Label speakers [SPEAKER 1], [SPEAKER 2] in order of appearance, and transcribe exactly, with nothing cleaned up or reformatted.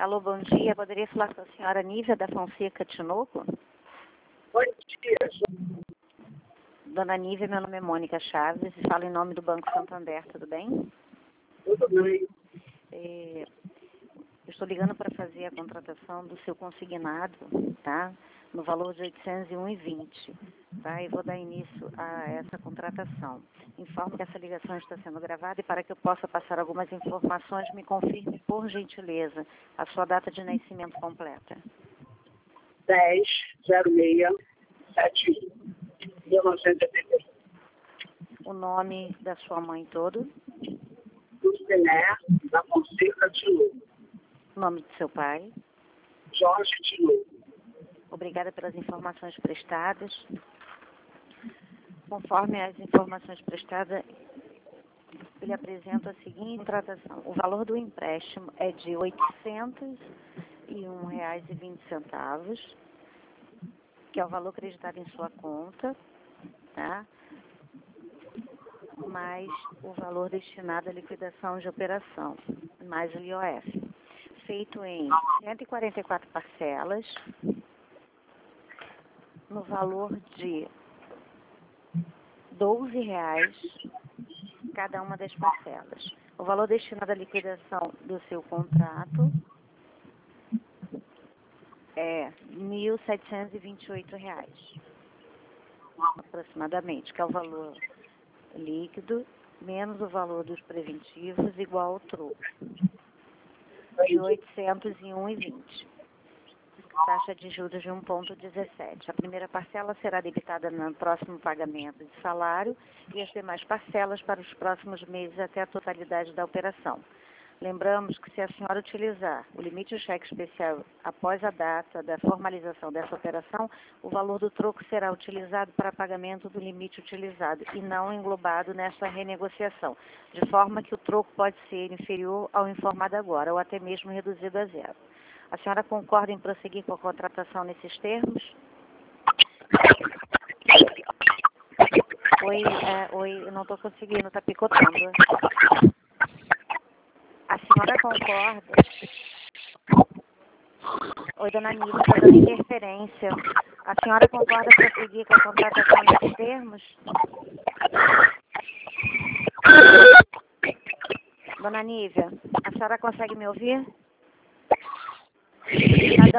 [SPEAKER 1] Alô, bom dia. Poderia falar com a senhora Nívia da Fonseca Tinoco?
[SPEAKER 2] Bom dia.
[SPEAKER 1] Dona Nívia, meu nome é Mônica Chaves e falo em nome do Banco Santander, tudo bem?
[SPEAKER 2] Tudo bem.
[SPEAKER 1] É, eu estou ligando para fazer a contratação do seu consignado, tá? No valor de oitocentos e um reais e vinte centavos, tá? E vou dar início a essa contratação. Informo que essa ligação está sendo gravada e para que eu possa passar algumas informações, me confirme, por gentileza, a sua data de nascimento completa.
[SPEAKER 2] dez zero seis sete um mil novecentos e setenta e um.
[SPEAKER 1] O nome da sua mãe todo.
[SPEAKER 2] Luciné da Fonseca Tinoco.
[SPEAKER 1] O nome do seu pai.
[SPEAKER 2] Jorge Tinoco.
[SPEAKER 1] Obrigada pelas informações prestadas. Conforme as informações prestadas, ele apresenta a seguinte contratação. O valor do empréstimo é de oitocentos e um reais e vinte centavos, que é o valor acreditado em sua conta, tá? Mais o valor destinado à liquidação de operação, mais o I O F. Feito em cento e quarenta e quatro parcelas, no valor de doze reais cada uma das parcelas. O valor destinado à liquidação do seu contrato é mil setecentos e vinte e oito reais, aproximadamente, que é o valor líquido menos o valor dos preventivos igual ao troco, de oitocentos e um reais e vinte centavos. Taxa de juros de um vírgula dezessete. A primeira parcela será debitada no próximo pagamento de salário e as demais parcelas para os próximos meses até a totalidade da operação. Lembramos que se a senhora utilizar o limite do cheque especial após a data da formalização dessa operação, o valor do troco será utilizado para pagamento do limite utilizado e não englobado nessa renegociação, de forma que o troco pode ser inferior ao informado agora ou até mesmo reduzido a zero. A senhora concorda em prosseguir com a contratação nesses termos? Oi, é, oi, eu não estou conseguindo, está picotando. A senhora concorda? Oi, dona Nívia, está dando interferência. A senhora concorda em prosseguir com a contratação nesses termos? Dona Nívia, a senhora consegue me ouvir? Tá